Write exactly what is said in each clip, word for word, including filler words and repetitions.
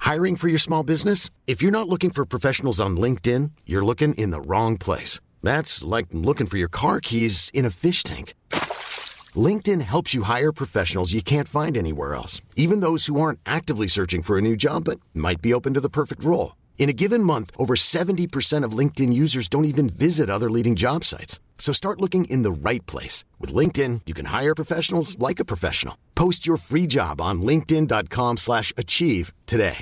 Hiring for your small business? If you're not looking for professionals on LinkedIn, you're looking in the wrong place. That's like looking for your car keys in a fish tank. LinkedIn helps you hire professionals you can't find anywhere else, even those who aren't actively searching for a new job but might be open to the perfect role. In a given month, over seventy percent of LinkedIn users don't even visit other leading job sites. So start looking in the right place. With LinkedIn, you can hire professionals like a professional. Post your free job on linkedin.com slash achieve today.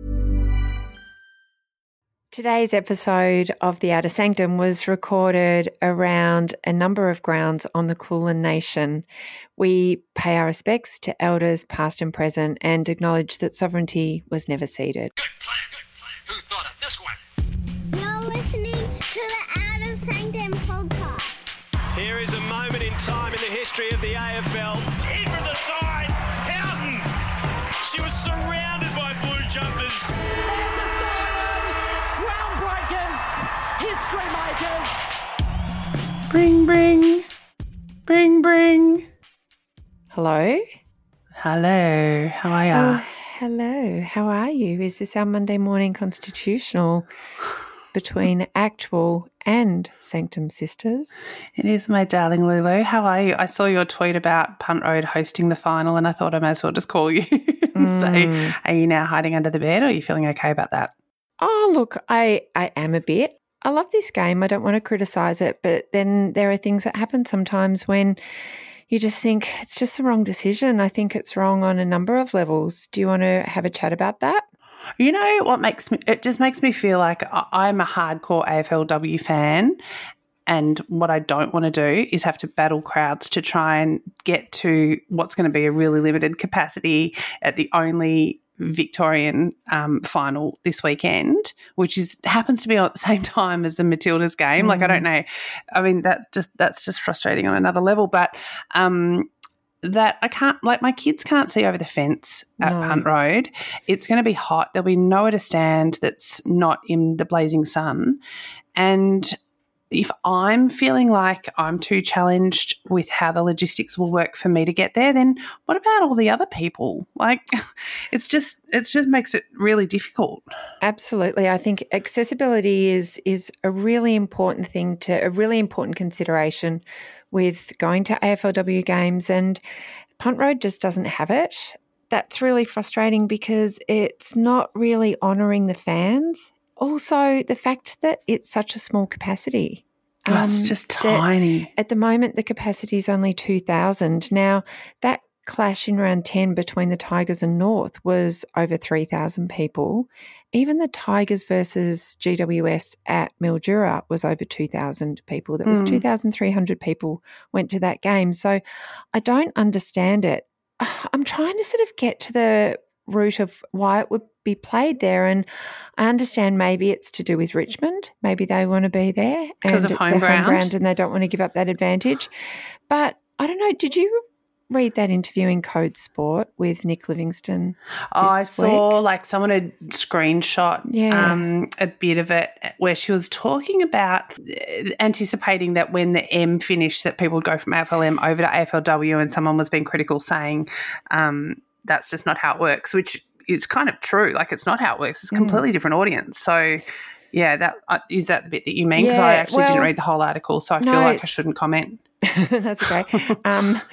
Today's episode of The Outer Sanctum was recorded around a number of grounds on the Kulin Nation. We pay our respects to elders past and present and acknowledge that sovereignty was never ceded. Good plan, good plan. Who thought of this one? You're listening to the Outer Sanctum podcast. Here is a moment in time in the history of the A F L. In from the side, Houghton. She was surrounded by blue jumpers. History makers. Bring, bring, bring, bring. Hello? Hello, how are ya? Oh, hello, how are you? Is this our Monday morning constitutional between actual and Sanctum sisters? It is, my darling Lulu. How are you? I saw your tweet about Punt Road hosting the final and I thought I may as well just call you and mm. say, are you now hiding under the bed or are you feeling okay about that? Oh, look, I, I am a bit. I love this game. I don't want to criticise it, but then there are things that happen sometimes when you just think it's just the wrong decision. I think it's wrong on a number of levels. Do you want to have a chat about that? You know what makes me, it just makes me feel like I'm a hardcore A F L W fan, and what I don't want to do is have to battle crowds to try and get to what's going to be a really limited capacity at the only Victorian um, final this weekend, which is happens to be on at the same time as the Matildas game. Mm. Like, I don't know. I mean, that's just that's just frustrating on another level. But um, that I can't, like, my kids can't see over the fence at no. Punt Road. It's going to be hot. There'll be nowhere to stand that's not in the blazing sun. And if I'm feeling like I'm too challenged with how the logistics will work for me to get there, then what about all the other people? Like, it's just it just makes it really difficult. Absolutely. I think accessibility is is a really important thing to a really important consideration with going to A F L W games, and Punt Road just doesn't have it. That's really frustrating because it's not really honouring the fans. Also, the fact that it's such a small capacity. Oh, um, it's just tiny. At the moment, the capacity is only two thousand. Now, that clash in round ten between the Tigers and North was over three thousand people. Even the Tigers versus G W S at Mildura was over two thousand people. That was mm. two thousand three hundred people went to that game. So I don't understand it. I'm trying to sort of get to the root of why it would be played there, and I understand maybe it's to do with Richmond. Maybe they want to be there because of home ground. home ground and they don't want to give up that advantage. But I don't know, did you read that interview in Code Sport with Nick Livingston? Oh, I saw week? like someone had screenshot yeah. um, a bit of it where she was talking about anticipating that when the M finished that people would go from A F L M over to A F L W, and someone was being critical saying um, that's just not how it works, which is kind of true. Like, it's not how it works. It's a completely mm. different audience. So, yeah, that uh, is that the bit that you mean? Because yeah, I actually well, didn't read the whole article, so I no, feel like I shouldn't comment. That's okay. um,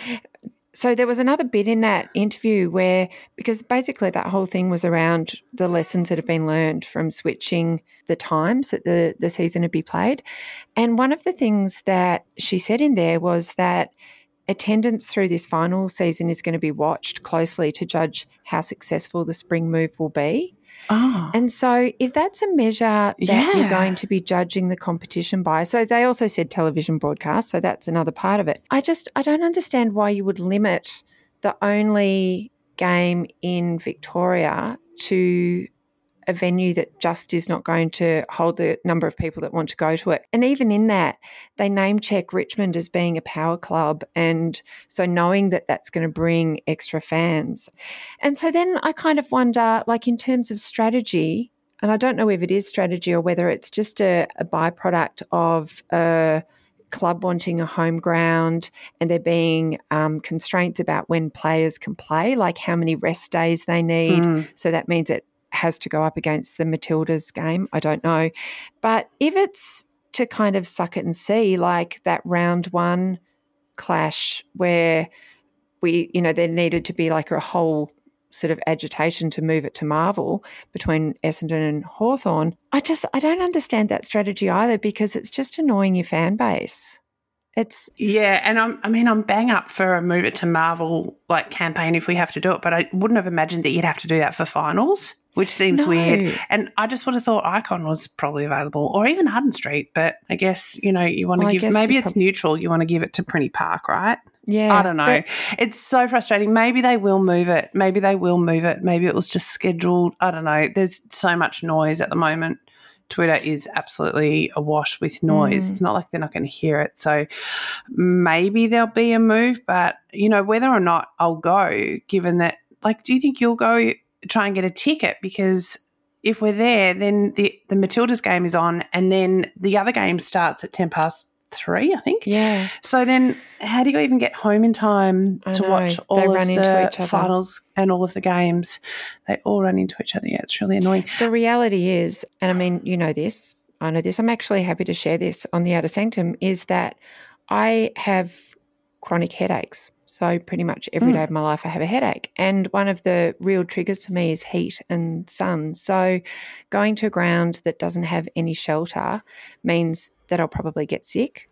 so there was another bit in that interview where, because basically that whole thing was around the lessons that have been learned from switching the times that the, the season would be played. And one of the things that she said in there was that attendance through this final season is going to be watched closely to judge how successful the spring move will be. Oh. And so if that's a measure that yeah. you're going to be judging the competition by, so they also said television broadcast, so that's another part of it. I just, I don't understand why you would limit the only game in Victoria to a venue that just is not going to hold the number of people that want to go to it. And even in that, they name check Richmond as being a power club, and so knowing that that's going to bring extra fans. And so then I kind of wonder, like, in terms of strategy, and I don't know if it is strategy or whether it's just a, a byproduct of a club wanting a home ground and there being um, constraints about when players can play, like how many rest days they need. Mm. So that means that has to go up against the Matildas game. I don't know. But if it's to kind of suck it and see, like that round one clash where we, you know, there needed to be like a whole sort of agitation to move it to Marvel between Essendon and Hawthorn. I just, I don't understand that strategy either, because it's just annoying your fan base. It's yeah, and I'm, I mean, I'm bang up for a move it to Marvel like campaign if we have to do it, but I wouldn't have imagined that you'd have to do that for finals, which seems No. weird. And I just would have thought Icon was probably available, or even Hutton Street. But I guess, you know, you want to Well, I give, guess maybe you it's prob- neutral. You want to give it to Prinny Park, right? yeah. I don't know. but- It's so frustrating. Maybe they will move it. Maybe they will move it. Maybe it was just scheduled. I don't know. There's so much noise at the moment. Twitter is absolutely awash with noise. Mm. It's not like they're not going to hear it. So maybe there'll be a move, but, you know, whether or not I'll go, given that, like, do you think you'll go try and get a ticket? Because if we're there, then the, the Matildas game is on, and then the other game starts at ten past three, I think. Yeah. So then how do you even get home in time I to know. watch They all of run into the each other. finals and all of the games? They all run into each other. Yeah, it's really annoying. The reality is, and I mean, you know this, I know this, I'm actually happy to share this on the Outer Sanctum, is that I have chronic headaches. So pretty much every Mm. day of my life I have a headache. And one of the real triggers for me is heat and sun. So going to a ground that doesn't have any shelter means that I'll probably get sick.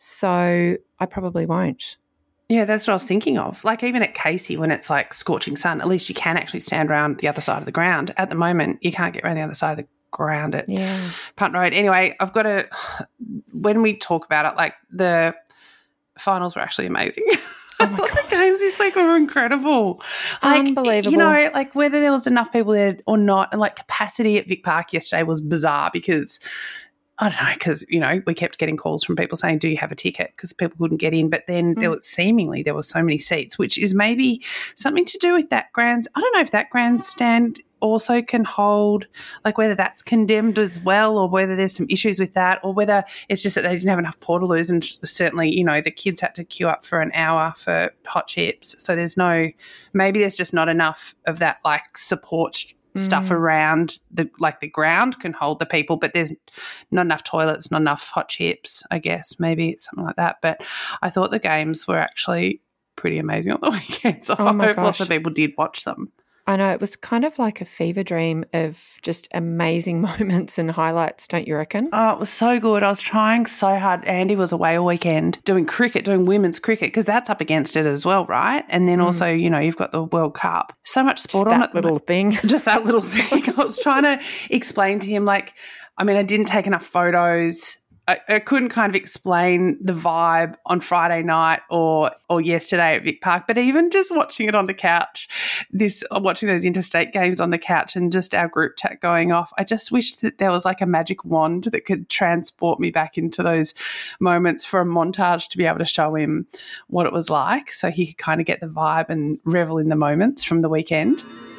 So I probably won't. Yeah, that's what I was thinking of. Like even at Casey when it's like scorching sun, at least you can actually stand around the other side of the ground. At the moment, you can't get around the other side of the ground at Yeah. Punt Road. Anyway, I've got to, when we talk about it, like the finals were actually amazing. I thought the games this week were incredible. Like, Unbelievable. You know, like whether there was enough people there or not, and like capacity at Vic Park yesterday was bizarre because I don't know, because, you know, we kept getting calls from people saying, do you have a ticket? Because people couldn't get in. But then mm. there was seemingly there were so many seats, which is maybe something to do with that grand. I don't know if that grandstand also can hold, like whether that's condemned as well or whether there's some issues with that or whether it's just that they didn't have enough portaloos, and certainly, you know, the kids had to queue up for an hour for hot chips. So there's no, maybe there's just not enough of that like support stuff mm. around the, like the ground can hold the people, but there's not enough toilets, not enough hot chips, I guess. Maybe it's something like that. But I thought the games were actually pretty amazing on the weekend. So oh I my hope gosh. lots of people did watch them. I know, it was kind of like a fever dream of just amazing moments and highlights, don't you reckon? Oh, it was so good. I was trying so hard. Andy was away all weekend doing cricket, doing women's cricket, because that's up against it as well, right? And then mm. also, you know, you've got the World Cup. So much sport just on that it. little thing. Just that little thing. I was trying to explain to him, like, I mean, I didn't take enough photos. I, I couldn't kind of explain the vibe on Friday night or or yesterday at Vic Park, but even just watching it on the couch, this watching those interstate games on the couch and just our group chat going off, I just wished that there was like a magic wand that could transport me back into those moments for a montage to be able to show him what it was like so he could kind of get the vibe and revel in the moments from the weekend.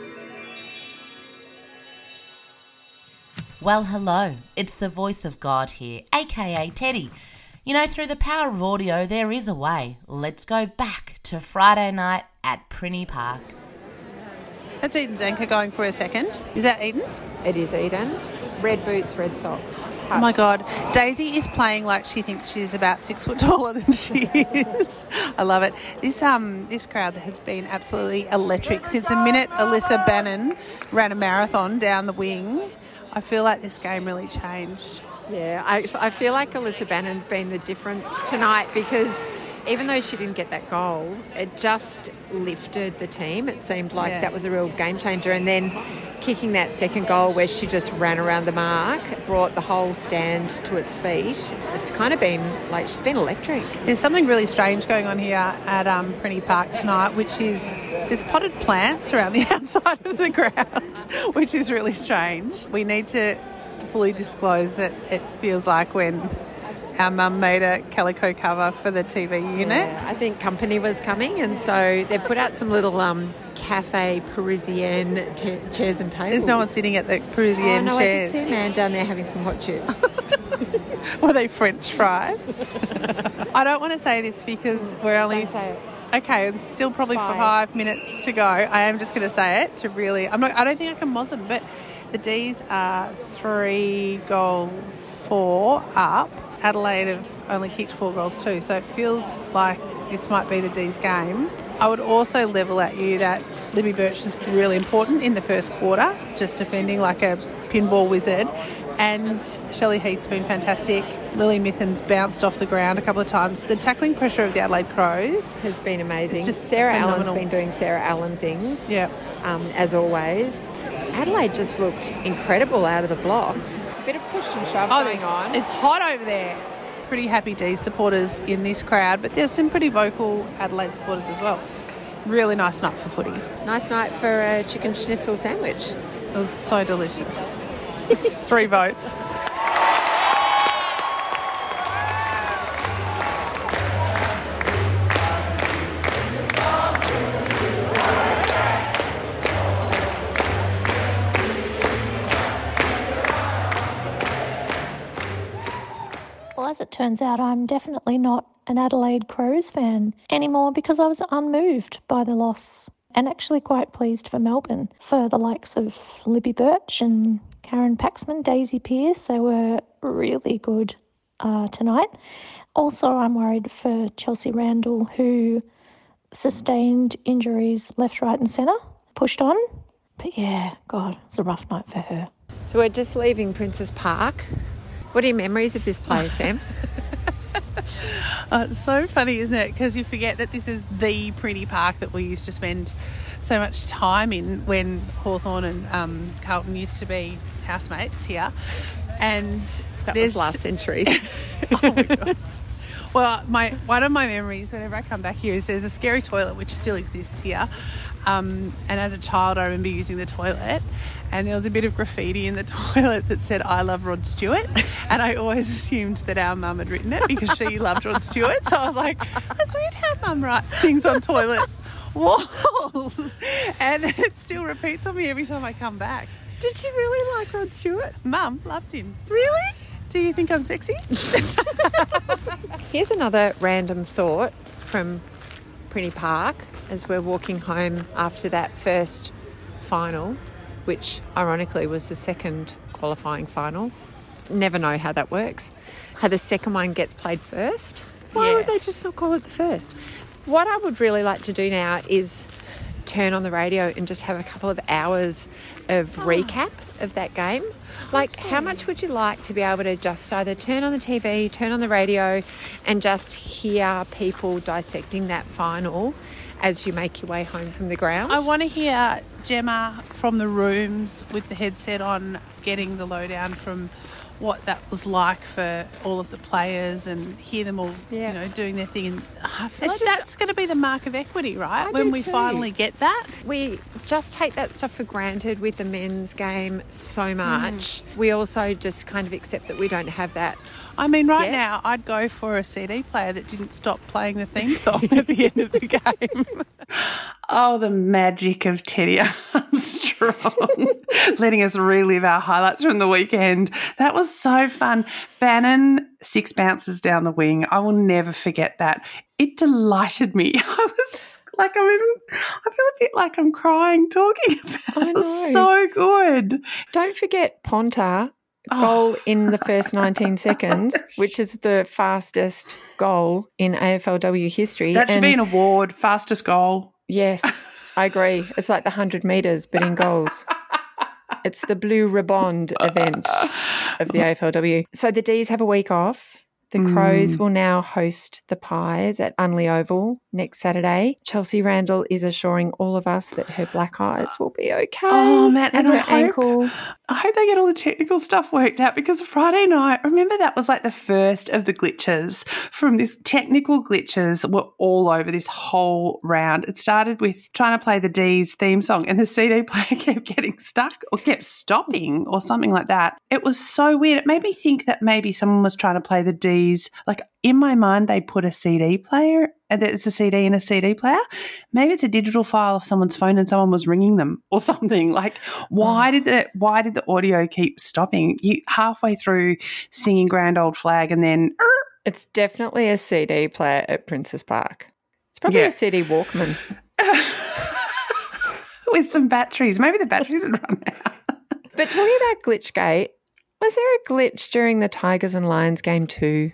Well, hello, it's the voice of God here, aka Teddy. You know, through the power of audio, there is a way. Let's go back to Friday night at Prinny Park. That's Eden's anchor going for a second. Is that Eden? It is Eden. Red boots, red socks. Touch. Oh my God. Daisy is playing like she thinks she's about six foot taller than she is. I love it. This um this crowd has been absolutely electric since the minute Alyssa Bannon ran a marathon down the wing. I feel like this game really changed. Yeah, I, I feel like Alyssa Bannon's been the difference tonight because even though she didn't get that goal, it just lifted the team. It seemed like yeah. that was a real game changer. And then kicking that second goal where she just ran around the mark brought the whole stand to its feet. It's kind of been like she's been electric. There's something really strange going on here at um, Prinny Park tonight, which is there's potted plants around the outside of the ground, which is really strange. We need to fully disclose that it feels like when our mum made a calico cover for the T V unit. Yeah, I think company was coming, and so they put out some little um, cafe Parisienne t- chairs and tables. There's no one sitting at the Parisienne oh, no, chairs. I did see a man down there having some hot chips. Were they French fries? I don't want to say this because we're only... Don't say it. Okay, it's still probably five. five minutes to go. I am just going to say it to really... I'm not. I don't think I can moz them, but The D's are three goals, four up. Adelaide have only kicked four goals too, so it feels like this might be the D's game. I would also level at you that Libby Birch is really important in the first quarter, just defending like a pinball wizard. And Shelley Heath's been fantastic. Lily Mithen's bounced off the ground a couple of times. The tackling pressure of the Adelaide Crows has been amazing. It's just Sarah phenomenal. Allen's been doing Sarah Allen things, yeah, um, as always. Adelaide just looked incredible out of the blocks. It's a bit of push and shove oh, going on. It's hot over there. Pretty happy D's supporters in this crowd, but there's some pretty vocal Adelaide supporters as well. Really nice night for footy. Nice night for a chicken schnitzel sandwich. It was so delicious. Three votes. Well, as it turns out, I'm definitely not an Adelaide Crows fan anymore because I was unmoved by the loss and actually quite pleased for Melbourne. For the likes of Libby Birch and Karen Paxman, Daisy Pearce, they were really good uh, tonight. Also, I'm worried for Chelsea Randall, who sustained injuries left, right and centre, pushed on. But yeah, God, it's a rough night for her. So we're just leaving Princess Park. What are your memories of this place, Sam? Oh, it's so funny, isn't it? Because you forget that this is the pretty park that we used to spend so much time in when Hawthorn and um, Carlton used to be housemates here. And that there's was last century. Oh my God. Well, my one of my memories whenever I come back here is there's a scary toilet which still exists here. Um, and as a child, I remember using the toilet, and there was a bit of graffiti in the toilet that said, "I love Rod Stewart." And I always assumed that our mum had written it because she loved Rod Stewart. So I was like, that's weird how mum writes things on toilet walls. And it still repeats on me every time I come back. Did she really like Rod Stewart? Mum loved him. Really? Do you think I'm sexy? Here's another random thought from Prinny Park as we're walking home after that first final, which ironically was the second qualifying final. Never know how that works. How the second one gets played first. Why Yeah. would they just not call it the first? What I would really like to do now is turn on the radio and just have a couple of hours of oh. recap of that game. Like, how much would you like to be able to just either turn on the T V, turn on the radio, and just hear people dissecting that final as you make your way home from the ground? I want to hear Gemma from the rooms with the headset on getting the lowdown from what that was like for all of the players and hear them all, yeah. you know, doing their thing. And I feel It's like just- that's going to be the mark of equity, right? I when do we too. finally get that. We just take that stuff for granted with the men's game so much. Mm. We also just kind of accept that we don't have that. I mean, right Yeah. now, I'd go for a C D player that didn't stop playing the theme song at the end of the game. Oh, the magic of Teddy Armstrong, letting us relive our highlights from the weekend. That was so fun. Bannon, six bounces down the wing. I will never forget that. It delighted me. I was like, I'm even, I feel a bit like I'm crying talking about it. It was so good. Don't forget Ponta. Goal in the first nineteen seconds, which is the fastest goal in A F L W history. That should and be an award, fastest goal. Yes, I agree. It's like the one hundred metres, but in goals. It's the Blue Ribond event of the A F L W. So the D's have a week off. The Crows mm. will now host the Pies at Unley Oval next Saturday. Chelsea Randall is assuring all of us that her black eyes will be okay. Oh, man. And, and her I hope, ankle. I hope they get all the technical stuff worked out because Friday night, remember that was like the first of the glitches from this. Technical glitches were all over this whole round. It started with trying to play the D's theme song and the C D player kept getting stuck or kept stopping or something like that. It was so weird. It made me think that maybe someone was trying to play the D's. Like in my mind, they put a C D player, and it's a C D in a C D player. Maybe it's a digital file of someone's phone and someone was ringing them or something. Like, why did the why did the audio keep stopping? You halfway through singing Grand Old Flag and then it's definitely a C D player at Princess Park. It's probably yeah. a C D Walkman with some batteries. Maybe the batteries had run out. But talking about Glitchgate, was there a glitch during the Tigers and Lions game too?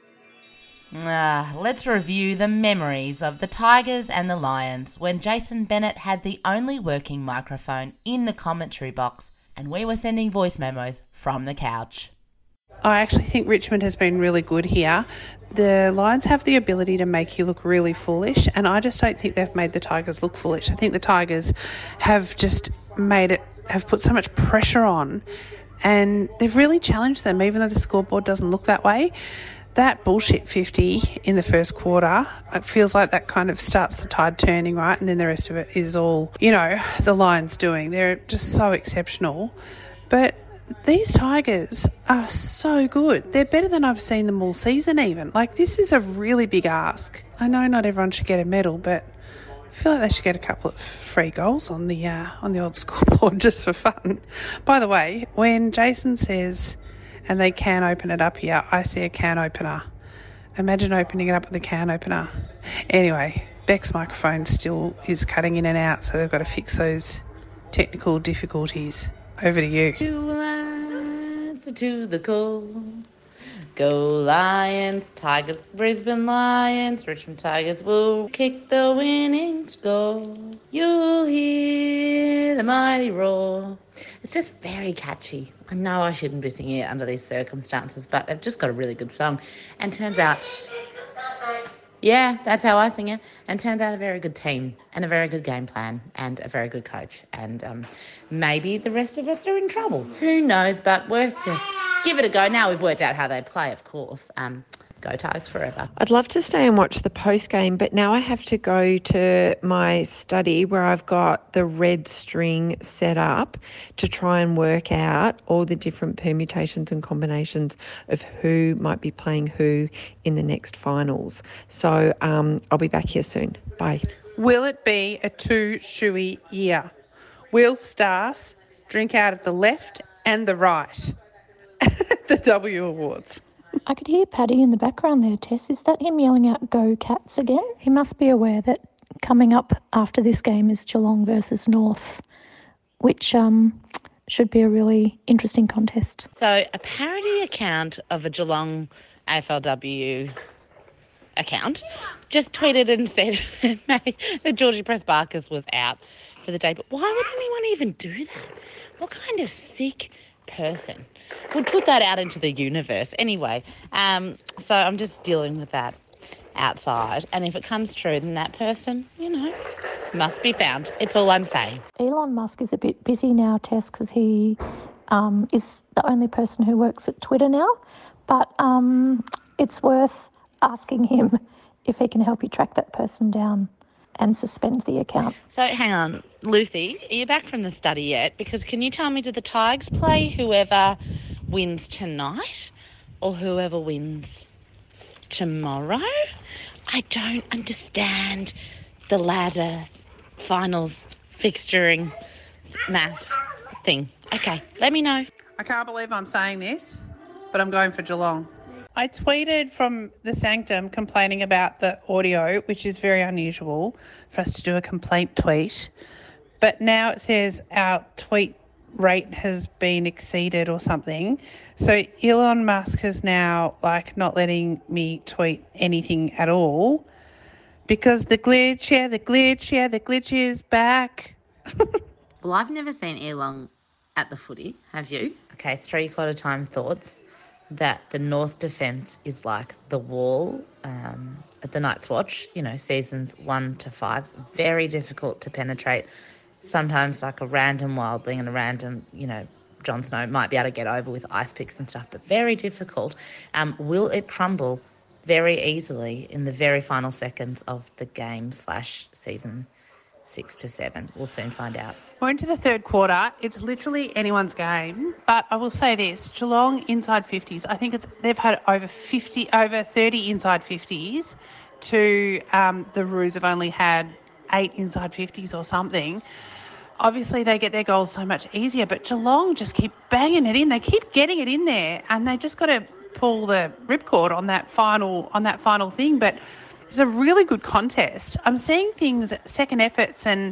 Ah, let's review the memories of the Tigers and the Lions when Jason Bennett had the only working microphone in the commentary box and we were sending voice memos from the couch. I actually think Richmond has been really good here. The Lions have the ability to make you look really foolish, and I just don't think they've made the Tigers look foolish. I think the Tigers have just made it, have put so much pressure on, and they've really challenged them, even though the scoreboard doesn't look that way. That bullshit fifty in the first quarter, it feels like that kind of starts the tide turning, right? And then the rest of it is all, you know, the Lions doing. They're just so exceptional. But these Tigers are so good. They're better than I've seen them all season even. Like, this is a really big ask. I know not everyone should get a medal, but I feel like they should get a couple of free goals on the uh, on the old scoreboard just for fun. By the way, when Jason says, and they can open it up here, I see a can opener. Imagine opening it up with a can opener. Anyway, Beck's microphone still is cutting in and out, so they've got to fix those technical difficulties. Over to you. Two Lions to the goal. Go Lions, Tigers, Brisbane Lions, Richmond Tigers will kick the winning score. You'll hear the mighty roar. It's just very catchy. I know I shouldn't be singing it under these circumstances, but they've just got a really good song. And turns out, yeah, that's how I sing it. And turns out a very good team and a very good game plan and a very good coach. And um, maybe the rest of us are in trouble. Who knows, but worth to give it a go. Now we've worked out how they play, of course. Um, go Tigers forever. I'd love to stay and watch the post-game, but now I have to go to my study where I've got the red string set up to try and work out all the different permutations and combinations of who might be playing who in the next finals. So um, I'll be back here soon. Bye. Will it be a two-shoey year? Will Stars drink out of the left and the right at the W Awards? I could hear Paddy in the background there, Tess. Is that him yelling out, "Go Cats" again? He must be aware that coming up after this game is Geelong versus North, which um, should be a really interesting contest. So a parody account of a Geelong A F L W account just tweeted and said that Georgie Press-Barkers was out for the day. But why would anyone even do that? What kind of sick person would put that out into the universe? Anyway, um, so I'm just dealing with that outside. And if it comes true, then that person, you know, must be found. It's all I'm saying. Elon Musk is a bit busy now, Tess, because he um, is the only person who works at Twitter now. But um, it's worth asking him if he can help you track that person down and suspend the account. So hang on, Lucy, are you back from the study yet? Because can you tell me, do the Tigers play whoever wins tonight or whoever wins tomorrow? I don't understand the ladder finals fixturing maths thing. Okay, let me know. I can't believe I'm saying this, but I'm going for Geelong. I tweeted from the Sanctum complaining about the audio, which is very unusual for us to do a complaint tweet. But now it says our tweet rate has been exceeded or something. So Elon Musk is now like not letting me tweet anything at all because the glitch, yeah, the glitch, yeah, the glitch is back. Well, I've never seen Elon at the footy, have you? Okay, three-quarter time thoughts. That the North defence is like the wall um, at the Night's Watch, you know, seasons one to five, very difficult to penetrate. Sometimes like a random wildling and a random, you know, Jon Snow might be able to get over with ice picks and stuff, but very difficult. Um, will it crumble very easily in the very final seconds of the game slash season six to seven? We'll soon find out. We're into the third quarter. It's literally anyone's game. But I will say this, Geelong inside fifties, I think it's they've had over fifty, over thirty inside fifties to um, the Roos have only had eight inside fifties or something. Obviously, they get their goals so much easier, but Geelong just keep banging it in. They keep getting it in there, and they just got to pull the ripcord on that final on that final thing. But it's a really good contest. I'm seeing things, second efforts and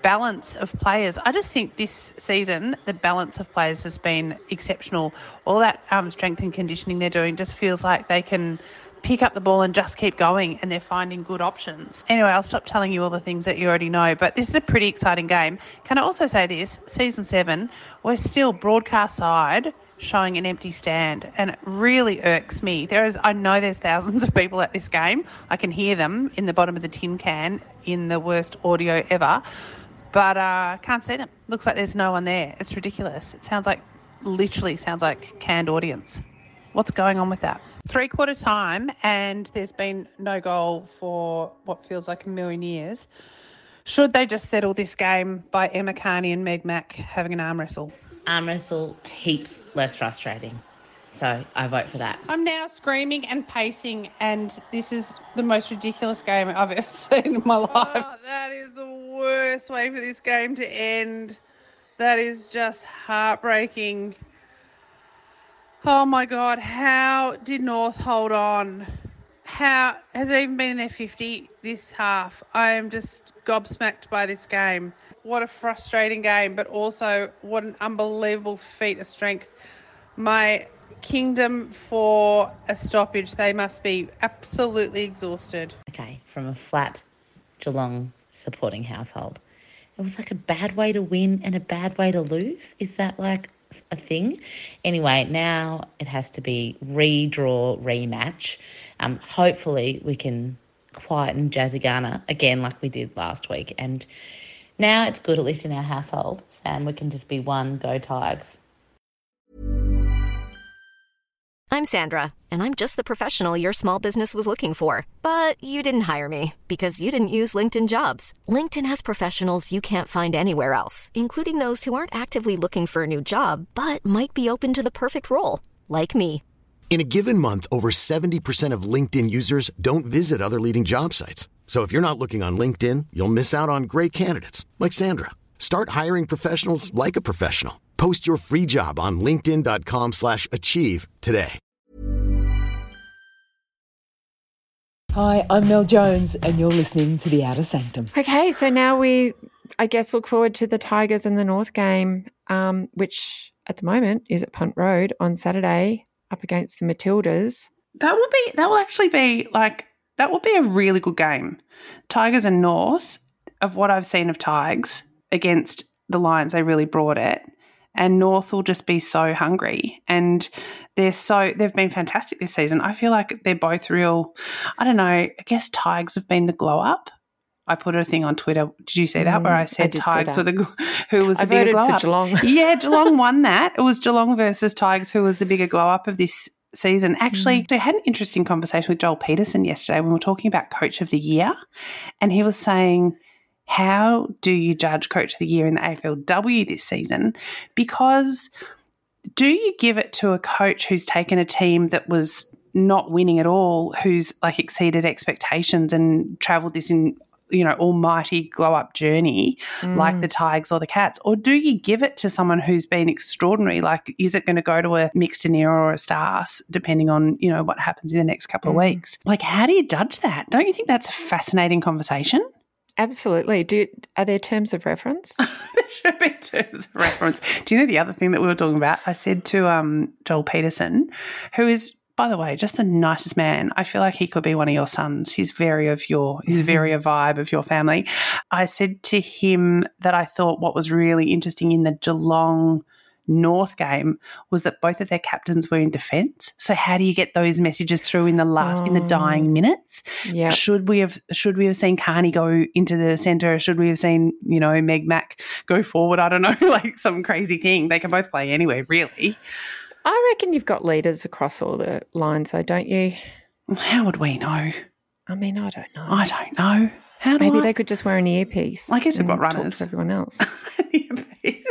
balance of players. I just think this season the balance of players has been exceptional. All that um, strength and conditioning they're doing just feels like they can pick up the ball and just keep going, and they're finding good options. Anyway, I'll stop telling you all the things that you already know, but this is a pretty exciting game. Can I also say this? Season seven, we're still broadcast side showing an empty stand, and it really irks me. There is, I know there's thousands of people at this game. I can hear them in the bottom of the tin can in the worst audio ever, but I uh, can't see them. Looks like there's no one there. It's ridiculous. It sounds like, literally sounds like canned audience. What's going on with that? Three-quarter time, and there's been no goal for what feels like a million years. Should they just settle this game by Emma Carney and Meg Mack having an arm wrestle? Arm wrestle, heaps less frustrating. So I vote for that. I'm now screaming and pacing, and this is the most ridiculous game I've ever seen in my life. Oh, that is the worst way for this game to end. That is just heartbreaking. Oh, my God. How did North hold on? How has it even been in their fifty this half? I am just gobsmacked by this game. What a frustrating game, but also what an unbelievable feat of strength. My kingdom for a stoppage. They must be absolutely exhausted. Okay, from a flat Geelong supporting household. It was like a bad way to win and a bad way to lose. Is that like a thing? Anyway, now it has to be redraw, rematch. Um, hopefully we can quieten Jazzy Garner again like we did last week. And now it's good, at least in our household, and we can just be one go Tigers. I'm Sandra, and I'm just the professional your small business was looking for. But you didn't hire me because you didn't use LinkedIn Jobs. LinkedIn has professionals you can't find anywhere else, including those who aren't actively looking for a new job, but might be open to the perfect role, like me. In a given month, over seventy percent of LinkedIn users don't visit other leading job sites. So if you're not looking on LinkedIn, you'll miss out on great candidates like Sandra. Start hiring professionals like a professional. Post your free job on linkedin.com slash achieve today. Hi, I'm Mel Jones, and you're listening to The Outer Sanctum. Okay, so now we, I guess, look forward to the Tigers and the North game, um, which at the moment is at Punt Road on Saturday up against the Matildas. That will be, that will actually be like, that will be a really good game. Tigers and North, of what I've seen of Tigers against the Lions, they really brought it. And North will just be so hungry, and they're so they've been fantastic this season. I feel like they're both real. I don't know. I guess Tigers have been the glow up. I put a thing on Twitter. Did you see that mm, where I said I Tigers were the who was the I bigger glow for up? Geelong. Yeah, Geelong won that. It was Geelong versus Tigers who was the bigger glow up of this season. Actually, mm. I had an interesting conversation with Joel Peterson yesterday when we were talking about Coach of the Year, and he was saying, how do you judge Coach of the Year in the A F L W this season? Because do you give it to a coach who's taken a team that was not winning at all, who's like exceeded expectations and travelled this in, you know, almighty glow-up journey mm. like the Tigers or the Cats? Or do you give it to someone who's been extraordinary? Like, is it going to go to a mixed era or a Stars, depending on, you know, what happens in the next couple mm. of weeks? Like, how do you judge that? Don't you think that's a fascinating conversation? Absolutely. Do are there terms of reference? There should be terms of reference. Do you know the other thing that we were talking about? I said to um, Joel Peterson, who is, by the way, just the nicest man. I feel like he could be one of your sons. He's very of your, he's very a vibe of your family. I said to him that I thought what was really interesting in the Geelong North game was that both of their captains were in defence. So how do you get those messages through in the last oh, in the dying minutes? Yeah. Should we have should we have seen Carney go into the centre? Should we have seen, you know, Meg Mack go forward? I don't know, like some crazy thing. They can both play anyway, really. I reckon you've got leaders across all the lines, though, don't you? How would we know? I mean, I don't know. I don't know. How do Maybe I? they could just wear an earpiece. I guess they've got talk runners. to everyone else. Earpiece.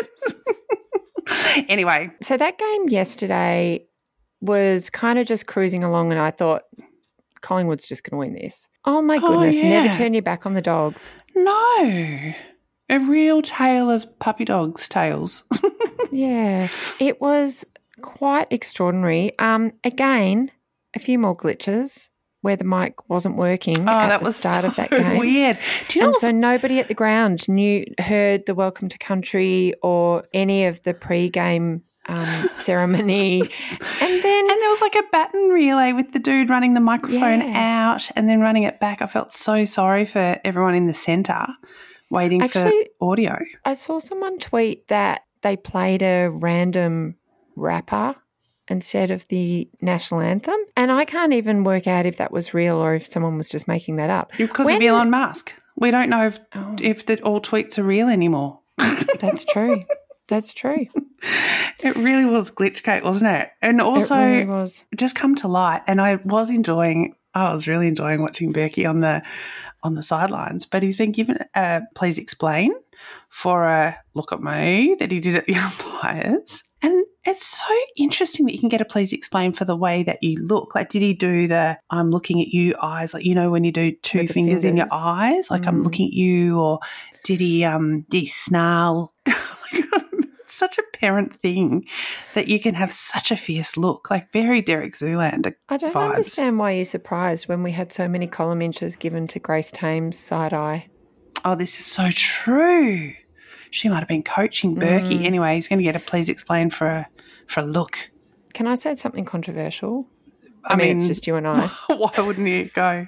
Anyway. So that game yesterday was kind of just cruising along, and I thought Collingwood's just going to win this. Oh, my goodness. Oh, yeah. Never turn your back on the Dogs. No. A real tale of puppy dogs' tales. Yeah. It was quite extraordinary. Um, again, a few more glitches where the mic wasn't working Oh, at that the was start so of that game. weird. Do you know and what's- so nobody at the ground knew heard the Welcome to Country or any of the pre-game um, ceremony. And then And there was like a baton relay with the dude running the microphone Yeah. out and then running it back. I felt so sorry for everyone in the centre waiting Actually, for audio. I saw someone tweet that they played a random rapper instead of the national anthem. And I can't even work out if that was real or if someone was just making that up. Because When- of Elon Musk. We don't know if, Oh. if the, all tweets are real anymore. That's true. That's true. It really was Glitchgate, wasn't it? And also, it really was. just come to light. And I was enjoying, I was really enjoying watching Berkey on the on the sidelines. But he's been given a please explain for a look at me that he did at the umpires. And it's so interesting that you can get a please explain for the way that you look. Like, did he do the I'm looking at you eyes, like, you know, when you do two With the fingers, in your fingers. eyes, like I'm Mm. looking at you, or did he um did he snarl? It's such a parent thing that you can have such a fierce look, like very Derek Zoolander I don't vibes. understand why you're surprised when we had so many column inches given to Grace Thames side eye. Oh, this is so true. She might have been coaching Berkey. Mm. Anyway, he's going to get a please explain for a for a look. Can I say something controversial? I, I mean, mean- it's just you and I. Why wouldn't you go?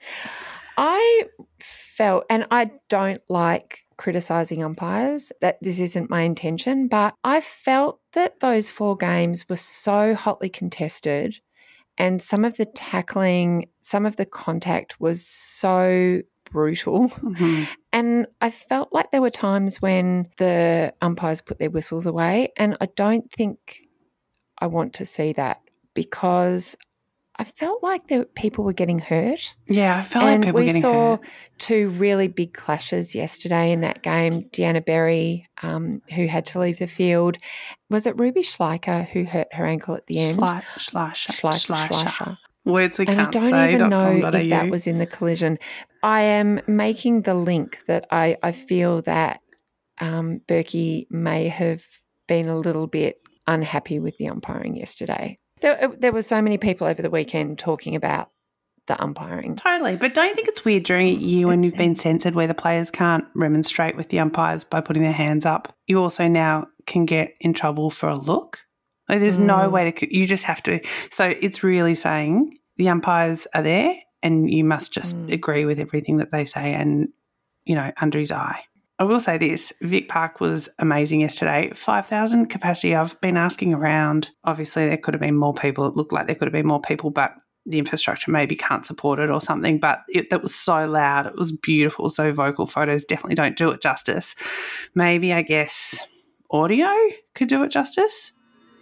I felt, and I don't like criticising umpires, that this isn't my intention, but I felt that those four games were so hotly contested and some of the tackling, some of the contact was so brutal. Mhm. And I felt like there were times when the umpires put their whistles away, and I don't think I want to see that because I felt like there, people were getting hurt. Yeah, I felt and like people we getting saw hurt. two really big clashes yesterday in that game. Deanna Berry, um, who had to leave the field. Was it Ruby Schleicher who hurt her ankle at the end? Schleich, Schleicher, Schleicher, Schleicher. Schleicher. Words we And I can't don't say. even know .com.au. if that was in the collision. I am making the link that I, I feel that um, Berkey may have been a little bit unhappy with the umpiring yesterday. There, there were so many people over the weekend talking about the umpiring. Totally. But don't you think it's weird during a year when you've been censored where the players can't remonstrate with the umpires by putting their hands up? You also now can get in trouble for a look. Like, there's no Mm. way to – you just have to – so it's really saying the umpires are there and you must just Mm. agree with everything that they say and, you know, under his eye. I will say this, Vic Park was amazing yesterday. five thousand capacity. I've been asking around. Obviously, there could have been more people. It looked like there could have been more people, but the infrastructure maybe can't support it or something. But it, that was so loud. It was beautiful, so vocal. Photos definitely don't do it justice. Maybe, I guess, audio could do it justice.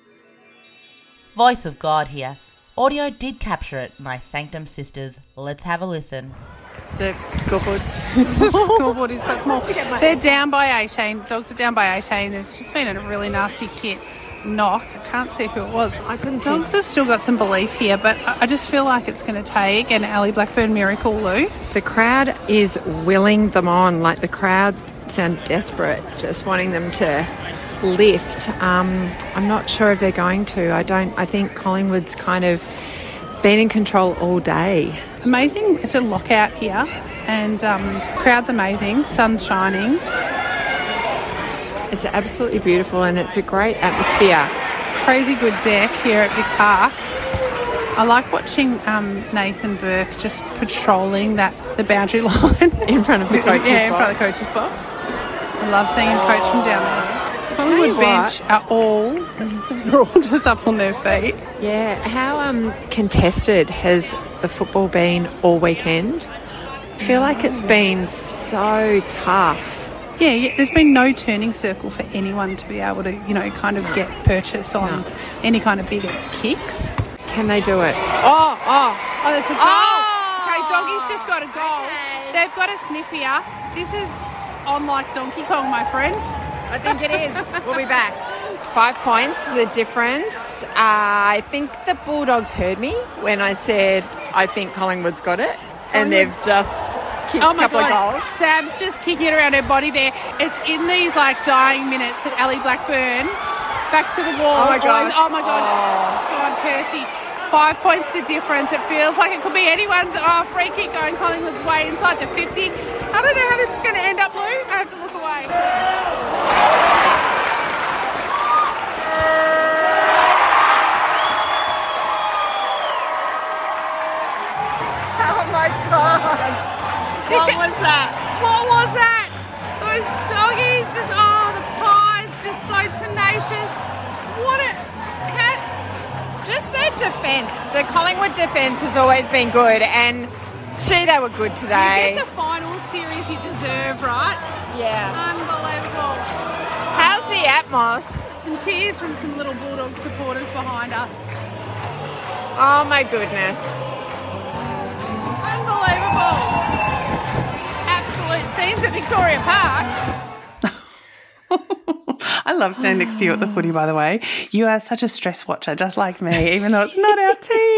Voice of God here. Audio did capture it, my Sanctum sisters. Let's have a listen. The scoreboard. The scoreboard is quite small. They're down by eighteen. Dogs are down by eighteen. There's just been a really nasty hit knock. I can't see who it was. I couldn't Dogs have still got some belief here, but I I just feel like it's going to take an Ali Blackburn miracle, Lou. The crowd is willing them on. Like, the crowd sound desperate, just wanting them to lift. Um, I'm not sure if they're going to. I don't. I think Collingwood's kind of been in control all day. Amazing. It's a lockout here, and um, crowd's amazing. Sun's shining. It's absolutely beautiful and it's a great atmosphere. Crazy good deck here at Vic Park. I like watching um, Nathan Burke just patrolling that the boundary line in front of the coach's yeah, in box. front of the coach's box. I love seeing him coach from down there. Tell you Collingwood bench what. are all they're all just up on their feet. Yeah, how um, contested has the football been all weekend? I feel like it's been so tough. Yeah, yeah, there's been no turning circle for anyone to be able to, you know, kind of get purchase on No. any kind of bigger kicks. Can they do it? Oh, oh. Oh, that's a goal. Oh! Okay, Doggy's just got a goal. They've got a sniff here. This is on like Donkey Kong, my friend. I think it is. We'll be back. Five points is the difference. Uh, I think the Bulldogs heard me when I said I think Collingwood's got it, and they've just kicked Oh a my couple God, of goals. Sam's just kicking it around her body there. It's in these like dying minutes that Ali Blackburn back to the wall. Oh my gosh. Always, oh my God. Go on, Kirsty. Five points the difference. It feels like it could be anyone's oh, free kick going Collingwood's way inside the fifty. I don't know how this is going to end up, Lou. I have to look away. Oh, my God. What was that? What was that? Those doggies just, oh, the pies, just so tenacious. What a... How, Just their defence. The Collingwood defence has always been good, and gee, they were good today. You get the final series you deserve, right? Yeah. Unbelievable. How's the atmos? Some tears from some little Bulldog supporters behind us. Oh, my goodness. Unbelievable. Absolute scenes at Victoria Park. I love standing next to you at the footy, by the way. You are such a stress watcher, just like me, even though it's not our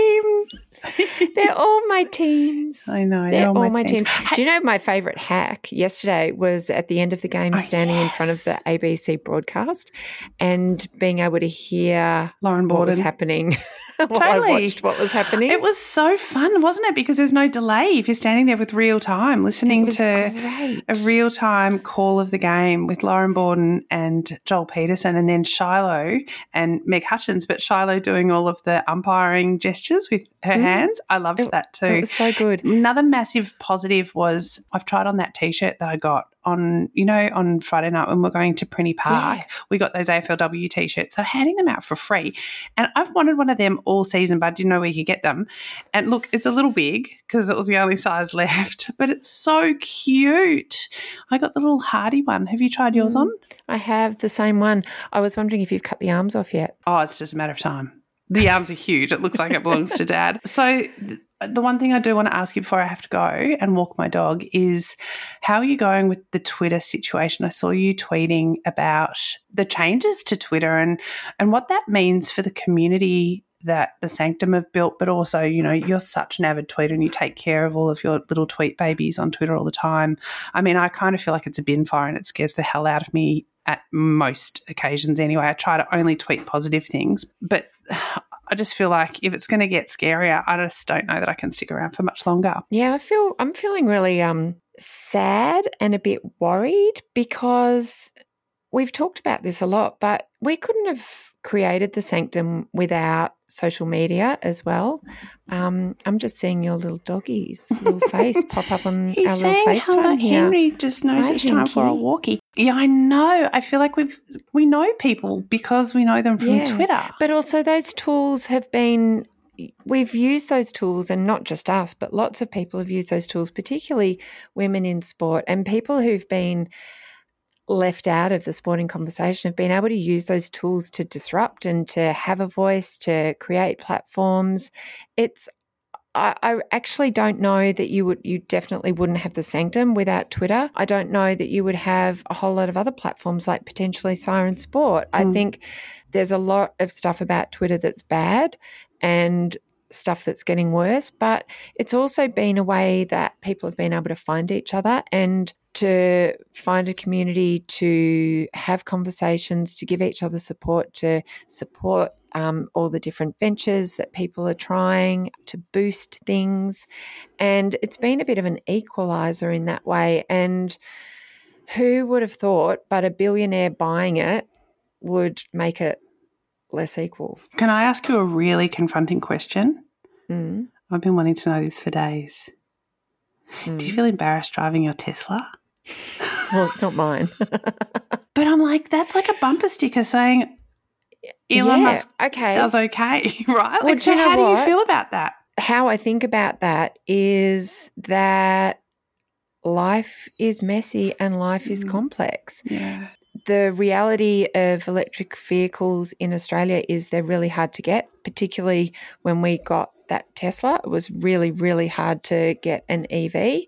team. They're all my teams. I know. They're, they're all, all my, my teams. teams. Do you know my favourite hack yesterday was at the end of the game, Oh, standing yes. in front of the A B C broadcast and being able to hear Lauren what was Borden. happening. while Totally. I watched what was happening. It was so fun, wasn't it? Because there's no delay if you're standing there with real time, listening to great. a real time call of the game with Lauren Borden and Joel Peterson, and then Shiloh and Meg Hutchins, but Shiloh doing all of the umpiring gestures with her Mm. hands. I loved It- that too. It was so good. Another massive positive was I've tried on that T-shirt that I got on, you know, on Friday night when we're going to Prinny Park. Yeah. We got those A F L W T-shirts. They're handing them out for free. And I've wanted one of them all season, but I didn't know where you could get them. And look, it's a little big because it was the only size left, but it's so cute. I got the little Hardy one. Have you tried yours on? I have the same one. I was wondering if you've cut the arms off yet. Oh, it's just a matter of time. The arms are huge. It looks like it belongs to Dad. So th- the one thing I do want to ask you before I have to go and walk my dog is how are you going with the Twitter situation? I saw you tweeting about the changes to Twitter and, and what that means for the community that the Sanctum have built, but also, you know, you're such an avid tweeter and you take care of all of your little tweet babies on Twitter all the time. I mean, I kind of feel like it's a bin fire and it scares the hell out of me at most occasions anyway. I try to only tweet positive things, but I just feel like if it's going to get scarier, I just don't know that I can stick around for much longer. Yeah, I feel I'm feeling really um sad and a bit worried because we've talked about this a lot, but we couldn't have created the Sanctum without social media as well. Um, I'm just seeing your little doggy's little face pop up on He's our little saying how FaceTime that here. Henry just knows Hi, it's time for a Henky. walkie. Yeah, I know. I feel like we've we know people because we know them from Yeah, Twitter. but also those tools have been we've used those tools, and not just us, but lots of people have used those tools, particularly women in sport and people who've been left out of the sporting conversation have been able to use those tools to disrupt and to have a voice, to create platforms. It's I, I actually don't know that you would you definitely wouldn't have the Sanctum without Twitter. I don't know that you would have a whole lot of other platforms like potentially Siren Sport. I Mm. think there's a lot of stuff about Twitter that's bad and stuff that's getting worse, but it's also been a way that people have been able to find each other and to find a community, to have conversations, to give each other support, to support um, all the different ventures that people are trying to boost things. And it's been a bit of an equaliser in that way. And who would have thought, but a billionaire buying it would make it less equal. Can I ask you a really confronting question? Mm. I've been wanting to know this for days. Mm. Do you feel embarrassed driving your Tesla? Well, it's not mine. But I'm like, that's like a bumper sticker saying Elon Yeah, Musk okay. does okay, right? Well, Like, do so you know how do you what? feel about that? How I think about that is that life is messy and life is complex. Yeah. The reality of electric vehicles in Australia is they're really hard to get, particularly when we got that Tesla. It was really, really hard to get an E V.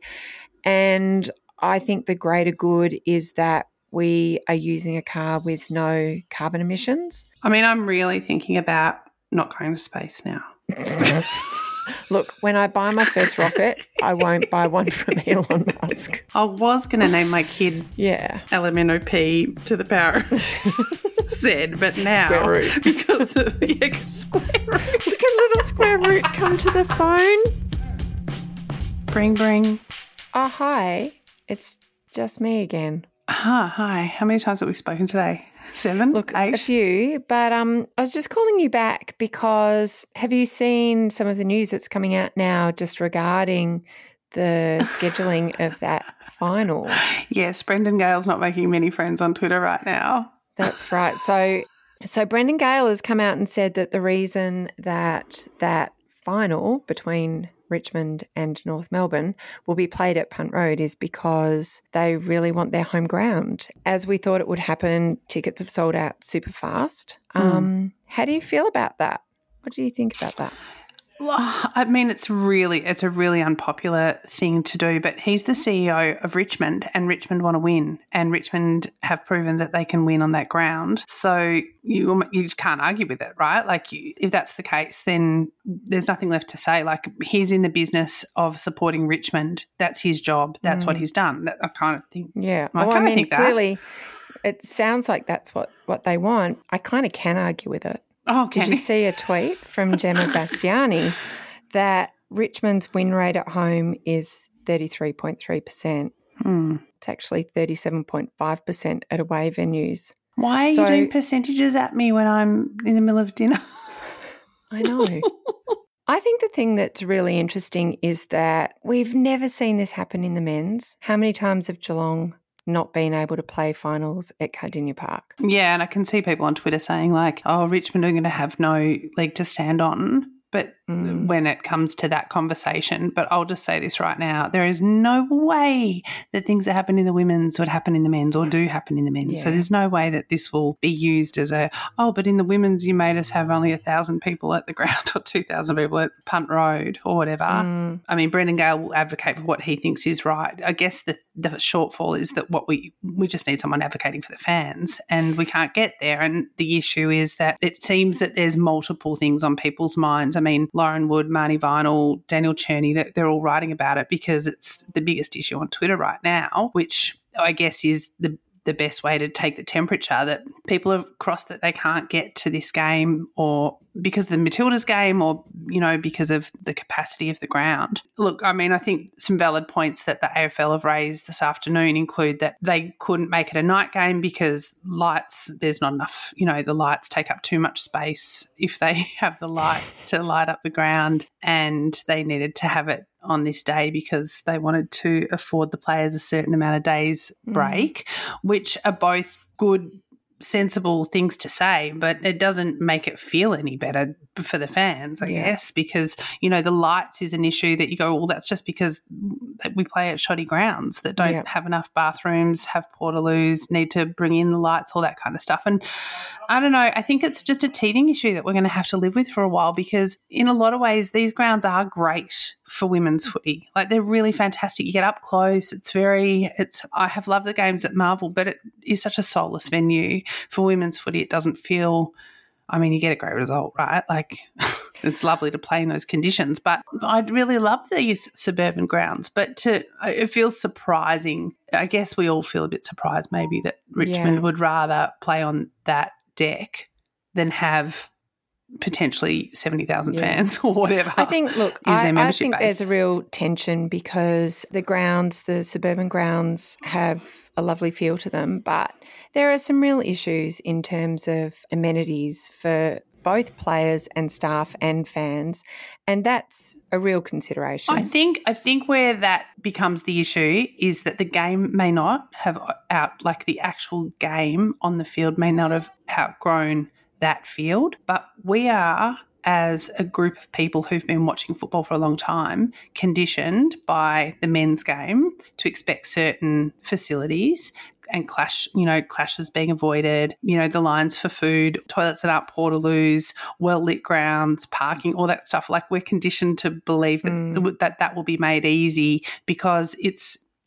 And I think the greater good is that we are using a car with no carbon emissions. I mean, I'm really thinking about not going to space now. Look, when I buy my first rocket, I won't buy one from Elon Musk. I was going to name my kid Yeah. L M N O P to the power of Z, but now Square root. because of yeah, square root. Look at little square root come to the phone. Bring, bring. Oh, hi. It's just me again. Hi, hi. How many times have we spoken today? Seven? Look, eight? a few, but um, I was just calling you back because have you seen some of the news that's coming out now just regarding the scheduling of that final? Yes, Brendan Gale's not making many friends on Twitter right now. That's right. So, so Brendan Gale has come out and said that the reason that that final between Richmond and North Melbourne will be played at Punt Road is because they really want their home ground. As we thought it would happen, tickets have sold out super fast. Mm. Um, how do you feel about that? What do you think about that? Well, I mean, it's really, it's a really unpopular thing to do, but he's the C E O of Richmond and Richmond want to win and Richmond have proven that they can win on that ground. So you you can't argue with it, right? Like you, if that's the case, then there's nothing left to say. Like he's in the business of supporting Richmond. That's his job. That's mm. what he's done. I kind of think. Yeah. I well, kind I mean, of think that. Clearly, it sounds like that's what, what they want. I kind of can argue with it. Oh, okay. Did you see a tweet from Gemma Bastiani that Richmond's win rate at home is thirty-three point three percent? Hmm. It's actually thirty-seven point five percent at away venues. Why are so, you doing percentages at me when I'm in the middle of dinner? I know. I think the thing that's really interesting is that we've never seen this happen in the men's. How many times have Geelong not being able to play finals at Cardinia Park? Yeah, and I can see people on Twitter saying like, oh, Richmond are going to have no leg to stand on. But mm. when it comes to that conversation, but I'll just say this right now, there is no way that things that happen in the women's would happen in the men's or do happen in the men's. Yeah. So there's no way that this will be used as a, oh, but in the women's you made us have only a thousand people at the ground or two thousand people at Punt Road or whatever. Mm. I mean, Brendan Gale will advocate for what he thinks is right. I guess the, the shortfall is that what we, we just need someone advocating for the fans and we can't get there. And the issue is that it seems that there's multiple things on people's minds. I mean, Lauren Wood, Marnie Vinyl, Daniel Cherney, that they're all writing about it because it's the biggest issue on Twitter right now, which I guess is the the best way to take the temperature, that people have crossed that they can't get to this game or because of the Matildas game or, you know, because of the capacity of the ground. Look, I mean, I think some valid points that the A F L have raised this afternoon include that they couldn't make it a night game because lights, there's not enough, you know, the lights take up too much space if they have the lights to light up the ground, and they needed to have it on this day because they wanted to afford the players a certain amount of days break, mm. which are both good, sensible things to say, but it doesn't make it feel any better for the fans, I yeah. guess, because, you know, the lights is an issue that you go, well, that's just because we play at shoddy grounds that don't yeah. have enough bathrooms, have portaloos, need to bring in the lights, all that kind of stuff. And I don't know, I think it's just a teething issue that we're going to have to live with for a while because in a lot of ways these grounds are great for women's footy. Like they're really fantastic. You get up close. It's very, it's, I have loved the games at Marvel, but it is such a soulless venue for women's footy. It doesn't feel, I mean, you get a great result, right? Like it's lovely to play in those conditions, but I'd really love these suburban grounds. But to, it feels surprising. I guess we all feel a bit surprised maybe that Richmond yeah. would rather play on that deck than have potentially seventy thousand yeah. fans or whatever. I think, look, I, I think base. There's a real tension because the grounds, the suburban grounds have a lovely feel to them, but there are some real issues in terms of amenities for both players and staff and fans, and that's a real consideration. I think I think where that becomes the issue is that the game may not have out, like the actual game on the field may not have outgrown that field, but we are, as a group of people who've been watching football for a long time, conditioned by the men's game to expect certain facilities and clash, you know, clashes being avoided, you know, the lines for food, toilets that aren't portaloos, well-lit grounds, parking, all that stuff. Like we're conditioned to believe that mm. that, that will be made easy because it's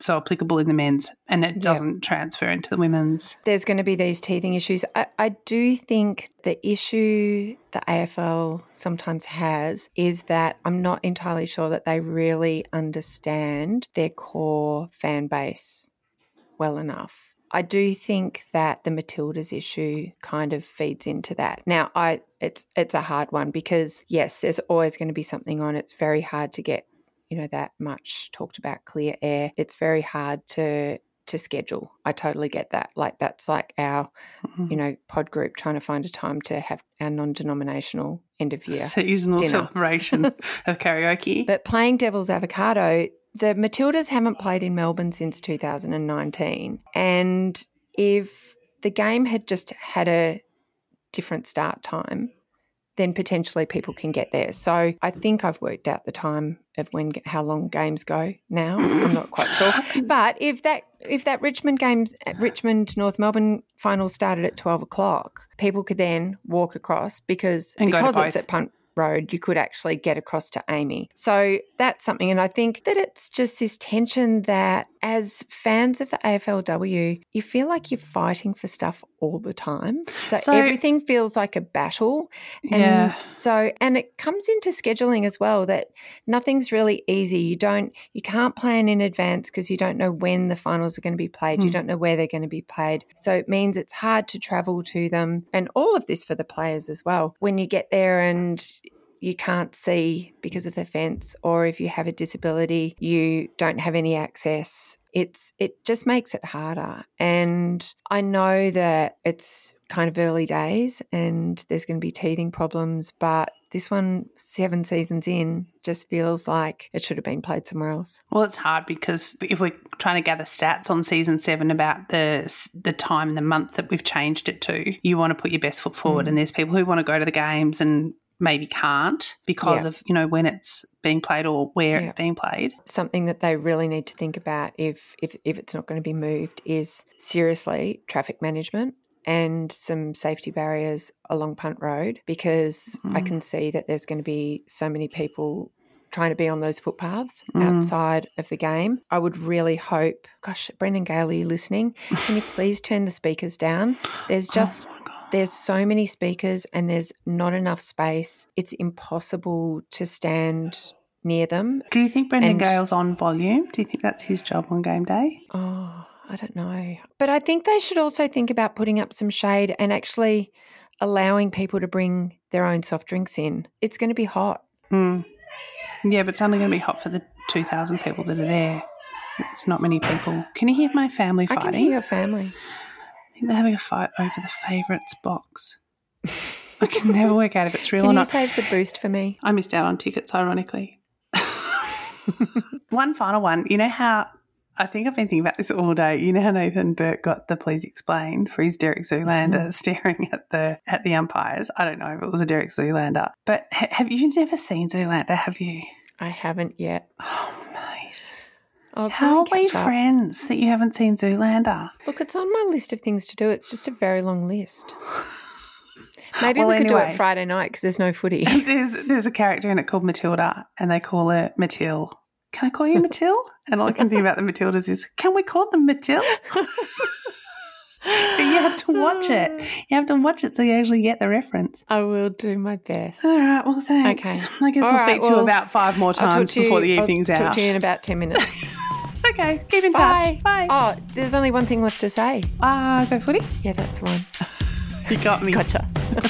so applicable in the men's and it doesn't yeah. transfer into the women's. There's going to be these teething issues. I, I do think the issue the A F L sometimes has is that I'm not entirely sure that they really understand their core fan base well enough. I do think that the Matildas issue kind of feeds into that. Now, I it's it's a hard one because, yes, there's always going to be something on. It's very hard to get, you know, that much talked about clear air. It's very hard to to schedule. I totally get that. Like that's like our, mm-hmm. you know, pod group trying to find a time to have our non-denominational end of year seasonal dinner. celebration of karaoke. But playing devil's avocado, the Matildas haven't played in Melbourne since two thousand nineteen. And if the game had just had a different start time, then potentially people can get there. So I think I've worked out the time of when how long games go now. I'm not quite sure. But if that if that Richmond games Richmond North Melbourne final started at twelve o'clock, people could then walk across because and because it's at Punt Road, you could actually get across to Amy. So that's something. And I think that it's just this tension that as fans of the A F L W, you feel like you're fighting for stuff all the time. So, so everything feels like a battle. And yeah. so, and it comes into scheduling as well that nothing's really easy. You don't, you can't plan in advance because you don't know when the finals are going to be played. Mm. You don't know where they're going to be played. So it means it's hard to travel to them, and all of this for the players as well. When you get there and you can't see because of the fence, or if you have a disability, you don't have any access. It's it just makes it harder. And I know that it's kind of early days and there's going to be teething problems, but this one, seven seasons in, just feels like it should have been played somewhere else. Well, it's hard because if we're trying to gather stats on season seven about the the time and the month that we've changed it to, you want to put your best foot forward, mm. and there's people who want to go to the games and maybe can't because yeah. of, you know, when it's being played or where yeah. it's being played. Something that they really need to think about if, if if it's not going to be moved is seriously traffic management and some safety barriers along Punt Road, because mm. I can see that there's going to be so many people trying to be on those footpaths mm. outside of the game. I would really hope, gosh, Brendan Gale, are you listening? Can you please turn the speakers down? There's just... Oh. There's so many speakers and there's not enough space. It's impossible to stand near them. Do you think Brendan and, Gale's on volume? Do you think that's his job on game day? Oh, I don't know. But I think they should also think about putting up some shade and actually allowing people to bring their own soft drinks in. It's going to be hot. Mm. Yeah, but it's only going to be hot for the two thousand people that are there. It's not many people. Can you hear my family fighting? I can hear your family. I think they're having a fight over the favourites box. I can never work out if it's real can or not. Can you save the boost for me? I missed out on tickets, ironically. One final one. You know how, I think I've been thinking about this all day. You know how Nathan Burke got the please explain for his Derek Zoolander staring at the at the umpires? I don't know if it was a Derek Zoolander. But ha- have you never seen Zoolander, have you? I haven't yet. Oh, mate. I'll How are we up. friends that you haven't seen Zoolander? Look, it's on my list of things to do. It's just a very long list. Maybe well, we could anyway, do it Friday night because there's no footy. There's there's a character in it called Matilda and they call her Matil. Can I call you Matil? And all I can think about the Matildas is, can we call them Matil? But you have to watch it. You have to watch it so you actually get the reference. I will do my best. All right, well, thanks. Okay. I guess all we'll right, speak to well, you about five more times before you, the evening's I'll out. Talk to you in about ten minutes. Okay, keep in Bye. touch. Bye. Oh, there's only one thing left to say. Ah, uh, go footy? Yeah, that's the one. You got me. Gotcha.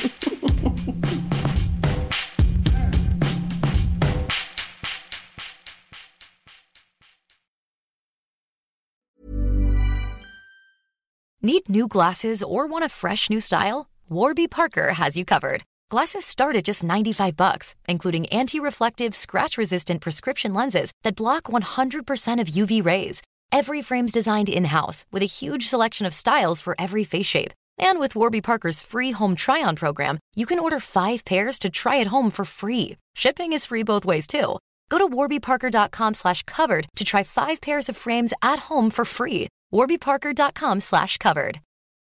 Need new glasses or want a fresh new style? Warby Parker has you covered. Glasses start at just ninety-five bucks, including anti-reflective, scratch-resistant prescription lenses that block one hundred percent of U V rays. Every frame's designed in-house with a huge selection of styles for every face shape. And with Warby Parker's free home try-on program, you can order five pairs to try at home for free. Shipping is free both ways, too. Go to warbyparker.com slash covered to try five pairs of frames at home for free. warbyparker.com slash covered.